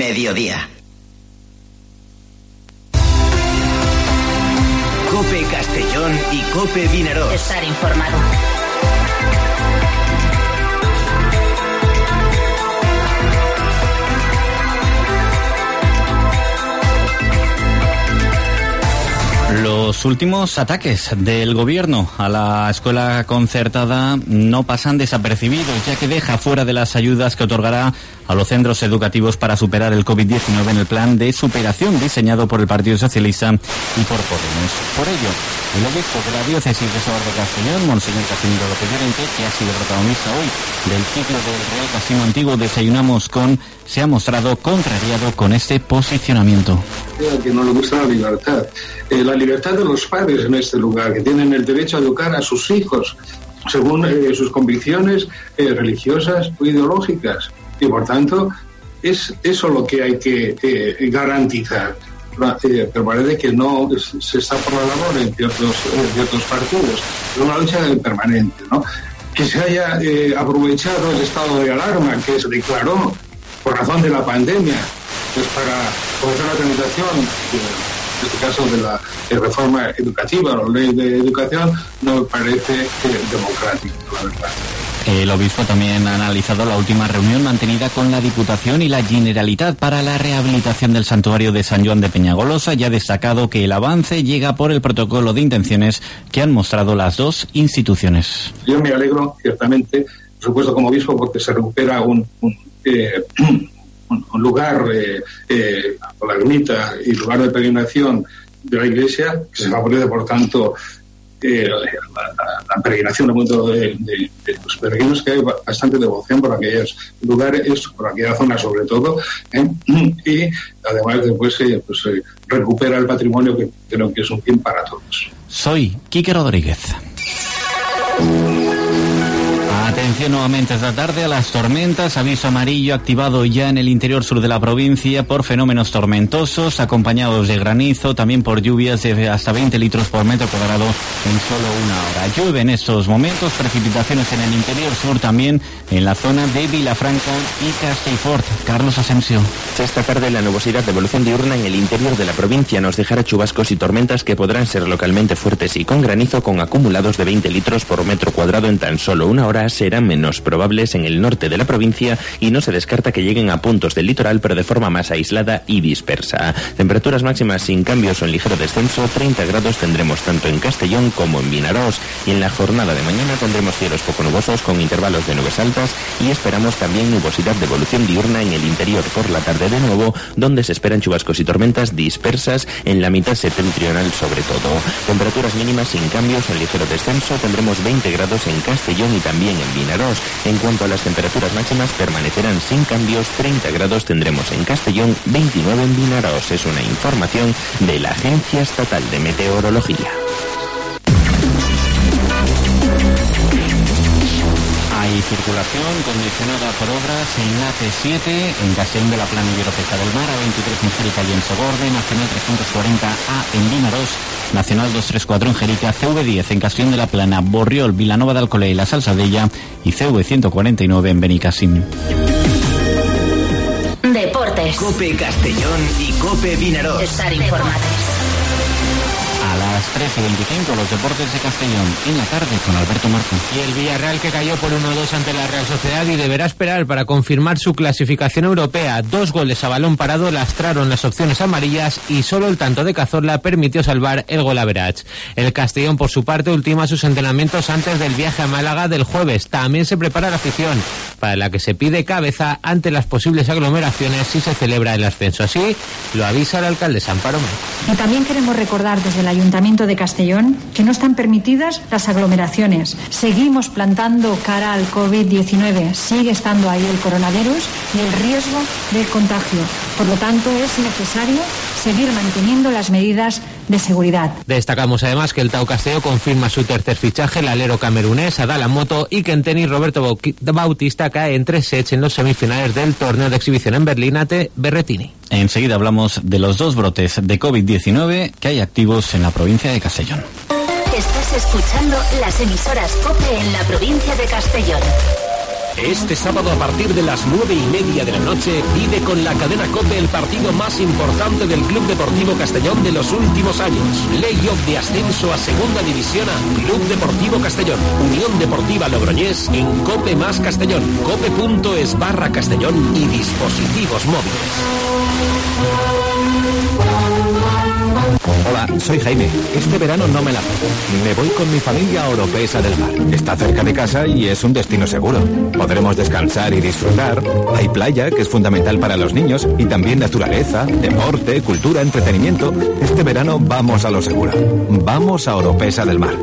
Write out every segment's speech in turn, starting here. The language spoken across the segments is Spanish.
mediodía. COPE Castellón y COPE Vinaroz. Estar informado. Los últimos ataques del gobierno a la escuela concertada no pasan desapercibidos, ya que deja fuera de las ayudas que otorgará a los centros educativos para superar el COVID-19 en el plan de superación diseñado por el Partido Socialista y por Podemos. Por ello, el obispo de la diócesis de Sobar de Castellón, Monseñor Casimiro López Llorente, que ha sido protagonista hoy del ciclo del Real Casino Antiguo Desayunamos con, se ha mostrado contrariado con este posicionamiento. Que no le gusta la libertad de los padres en este lugar, que tienen el derecho a educar a sus hijos según sus convicciones religiosas o ideológicas, y por tanto es eso lo que hay que garantizar. Pero parece que no se está por la labor en ciertos partidos. Es una lucha permanente, ¿no? Que se haya aprovechado el estado de alarma que se declaró por razón de la pandemia, pues para comenzar la tramitación, en este caso de la reforma educativa, la ley de educación, no me parece democrático, la verdad. El obispo también ha analizado la última reunión mantenida con la Diputación y la Generalitat para la rehabilitación del santuario de San Joan de Peñagolosa y ha destacado que el avance llega por el protocolo de intenciones que han mostrado las dos instituciones. Yo me alegro, ciertamente, por supuesto, como obispo, porque se recupera un lugar, la ermita y lugar de peregrinación de la Iglesia, que se favorece, por tanto, la peregrinación de los peregrinos, que hay bastante devoción por aquellos lugares, por aquella zona sobre todo, y además después recupera el patrimonio, que creo que es un bien para todos. Soy Quique Rodríguez. Atención nuevamente esta tarde a las tormentas, aviso amarillo activado ya en el interior sur de la provincia por fenómenos tormentosos acompañados de granizo, también por lluvias de hasta 20 litros por metro cuadrado en solo una hora. Llueve en estos momentos, precipitaciones en el interior sur, también en la zona de Vilafranca y Castellfort. Carlos Asensio. Esta tarde la nubosidad de evolución diurna en el interior de la provincia nos dejará chubascos y tormentas que podrán ser localmente fuertes y con granizo, con acumulados de 20 litros por metro cuadrado en tan solo una hora. Serán menos probables en el norte de la provincia y no se descarta que lleguen a puntos del litoral, pero de forma más aislada y dispersa. Temperaturas máximas sin cambios o en ligero descenso, 30 grados tendremos tanto en Castellón como en Vinarós, y en la jornada de mañana tendremos cielos poco nubosos con intervalos de nubes altas y esperamos también nubosidad de evolución diurna en el interior por la tarde de nuevo, donde se esperan chubascos y tormentas dispersas en la mitad septentrional sobre todo. Temperaturas mínimas sin cambios o en ligero descenso, tendremos 20 grados en Castellón y también en Vinarós. En cuanto a las temperaturas máximas, permanecerán sin cambios, 30 grados tendremos en Castellón, 29 en Vinarós. Es una información de la Agencia Estatal de Meteorología. Hay circulación condicionada por obras en la T7, en Castellón de la Plana y Oropesa del Mar, A23 en Jerica y en Sogorbe, Nacional 340A en Vinarós, Nacional 234 en Jerica, CV10 en Castellón de la Plana, Borriol, Vilanova de Alcolea y La Salsadella y CV149 en Benicassim. Deportes. COPE Castellón y COPE Vinaroz. Estar informados. A las 13:25, los deportes de Castellón en la tarde con Alberto Martín. Y el Villarreal, que cayó por 1-2 ante la Real Sociedad y deberá esperar para confirmar su clasificación europea. 2 goles a balón parado lastraron las opciones amarillas y solo el tanto de Cazorla permitió salvar el gol average. El Castellón, por su parte, ultima sus entrenamientos antes del viaje a Málaga del jueves. También se prepara la afición, para la que se pide cabeza ante las posibles aglomeraciones si se celebra el ascenso. Así lo avisa el alcalde Amparo Marcos. Y también queremos recordar desde el Ayuntamiento de Castellón que no están permitidas las aglomeraciones. Seguimos plantando cara al COVID-19. Sigue estando ahí el coronavirus y el riesgo del contagio. Por lo tanto, es necesario seguir manteniendo las medidas de seguridad. Destacamos además que el Tau Castelló confirma su tercer fichaje, el alero camerunés Adala Moto, y que en tenis Roberto Bautista cae en 3 sets en los semifinales del torneo de exhibición en Berlín ante Berrettini. Enseguida hablamos de los 2 brotes de COVID-19 que hay activos en la provincia de Castellón. Estás escuchando las emisoras COPE en la provincia de Castellón. Este sábado a partir de las 9:30 de la noche vive con la cadena COPE el partido más importante del Club Deportivo Castellón de los últimos años. Play-off de ascenso a Segunda División A. Club Deportivo Castellón, Unión Deportiva Logroñés en COPE más Castellón, cope.es/Castellón y dispositivos móviles. Hola, soy Jaime. Este verano no me la pierdo. Me voy con mi familia a Oropesa del Mar. Está cerca de casa y es un destino seguro. Podremos descansar y disfrutar. Hay playa, que es fundamental para los niños, y también naturaleza, deporte, cultura, entretenimiento. Este verano vamos a lo seguro. Vamos a Oropesa del Mar.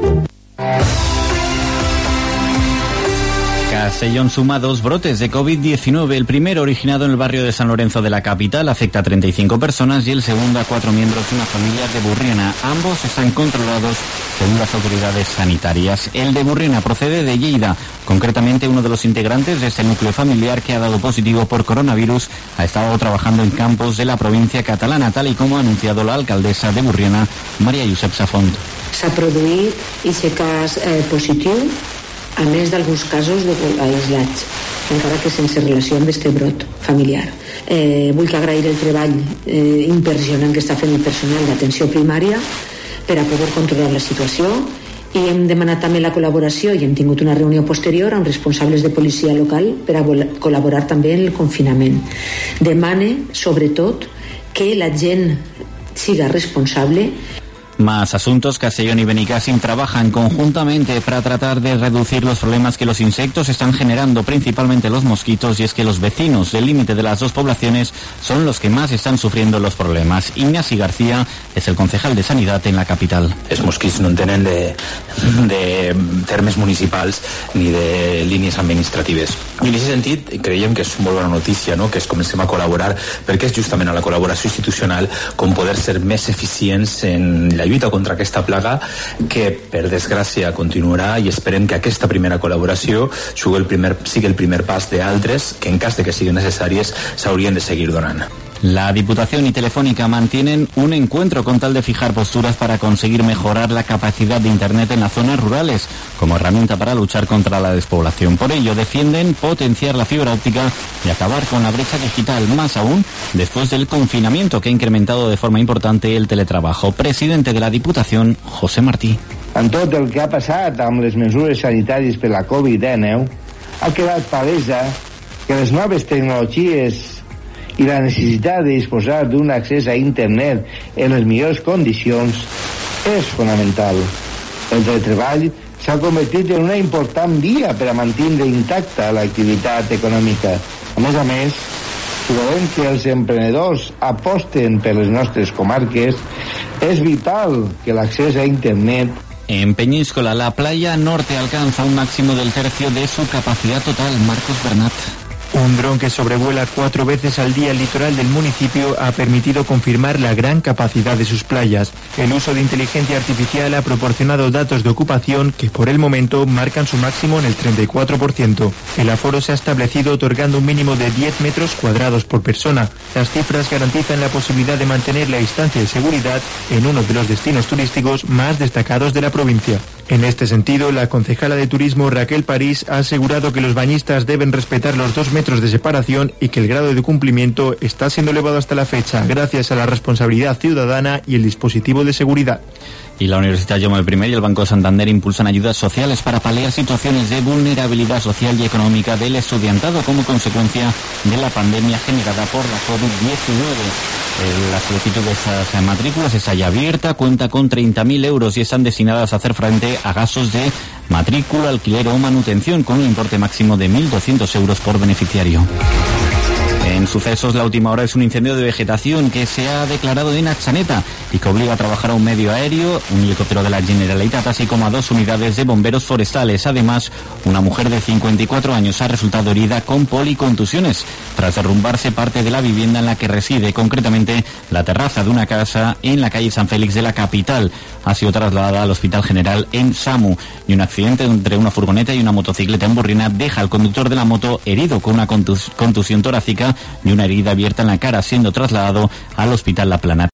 Castellón suma 2 brotes de COVID-19. El primero, originado en el barrio de San Lorenzo de la capital, afecta a 35 personas y el segundo a 4 miembros de una familia de Burriana. Ambos están controlados según las autoridades sanitarias. El de Burriana procede de Lleida. Concretamente, uno de los integrantes de este núcleo familiar que ha dado positivo por coronavirus ha estado trabajando en campos de la provincia catalana, tal y como ha anunciado la alcaldesa de Burriana, Maria Josep Safont. S'ha produït aquest cas positiu, a més d'alguns casos aislats, encara que sense relació amb aquest brot familiar. Vull agrair el treball impressionant que està fent el personal d'atenció primària per a poder controlar la situació, i hem demanat també la col·laboració i hem tingut una reunió posterior amb responsables de policia local per a col·laborar també en el confinament. Demane, sobretot, que la gent siga responsable. Más asuntos. Castellón y Benicàssim trabajan conjuntamente para tratar de reducir los problemas que los insectos están generando, principalmente los mosquitos, y es que los vecinos del límite de las dos poblaciones son los que más están sufriendo los problemas. Ignasi García es el concejal de Sanidad en la capital. Els mosquits no en tenen de termes municipals ni de línies administratives. I en aquest sentit creiem que és molt bona notícia, no?, que es comencem a col·laborar, perquè és justament a la col·laboració institucional com poder ser més eficients en la lluita contra aquesta plaga, que per desgràcia continuarà, i esperem que aquesta primera col·laboració sigui el primer pas d'altres que en cas de que siguin necessàries s'haurien de seguir donant. La Diputación y Telefónica mantienen un encuentro con tal de fijar posturas para conseguir mejorar la capacidad de Internet en las zonas rurales como herramienta para luchar contra la despoblación. Por ello, defienden potenciar la fibra óptica y acabar con la brecha digital, más aún después del confinamiento que ha incrementado de forma importante el teletrabajo. Presidente de la Diputación, José Martí. En tot el que ha passat amb les mesures sanitàries per la Covid-19, ha quedat palesa que les noves tecnologies i la necessitat de disposar d'un accés a internet en les millors condicions és fonamental. El teletreball s'ha convertit en una important via per a mantenir intacta l'activitat econòmica. A més, si volem que els emprenedors aposten per les nostres comarques, és vital que l'accés a internet. En Peñíscola, la playa norte alcanza un máximo del tercio de su capacidad total. Marcos Bernat. Un dron que sobrevuela 4 veces al día el litoral del municipio ha permitido confirmar la gran capacidad de sus playas. El uso de inteligencia artificial ha proporcionado datos de ocupación que por el momento marcan su máximo en el 34%. El aforo se ha establecido otorgando un mínimo de 10 metros cuadrados por persona. Las cifras garantizan la posibilidad de mantener la distancia de seguridad en uno de los destinos turísticos más destacados de la provincia. En este sentido, la concejala de Turismo Raquel París ha asegurado que los bañistas deben respetar los 2 metros de separación y que el grado de cumplimiento está siendo elevado hasta la fecha gracias a la responsabilidad ciudadana y el dispositivo de seguridad. Y la Universidad Jaume I y el Banco Santander impulsan ayudas sociales para paliar situaciones de vulnerabilidad social y económica del estudiantado como consecuencia de la pandemia generada por la COVID-19. La solicitud de estas matrículas está ya abierta, cuenta con 30.000 euros y están destinadas a hacer frente a gastos de matrícula, alquiler o manutención con un importe máximo de 1.200 euros por beneficiario. En sucesos, la última hora es un incendio de vegetación que se ha declarado en Atxaneta y que obliga a trabajar a un medio aéreo, un helicóptero de la Generalitat, así como a 2 unidades de bomberos forestales. Además, una mujer de 54 años ha resultado herida con policontusiones tras derrumbarse parte de la vivienda en la que reside, concretamente la terraza de una casa en la calle San Félix de la capital. Ha sido trasladada al Hospital General en Samu, y un accidente entre una furgoneta y una motocicleta en Burriana deja al conductor de la moto herido con una contusión torácica y una herida abierta en la cara, siendo trasladado al Hospital La Plana.